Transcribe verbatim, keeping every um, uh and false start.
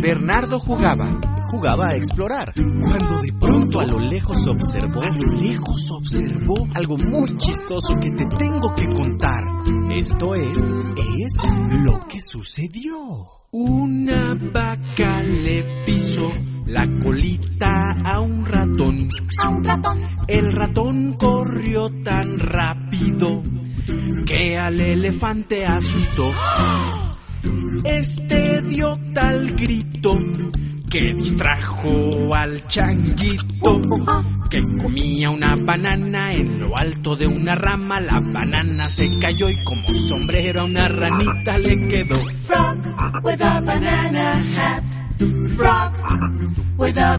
Bernardo jugaba, jugaba a explorar, cuando de pronto a lo lejos observó, a lo lejos observó algo muy chistoso que te tengo que contar. Esto es, es lo que sucedió. Una vaca le pisó la colita a un ratón. A un ratón. El ratón corrió tan rápido que al elefante asustó. Este dio tal grito que distrajo al changuito, que comía una banana en lo alto de una rama. La banana se cayó y como sombrero a una ranita le quedó. Frog with a banana hat. Frog with a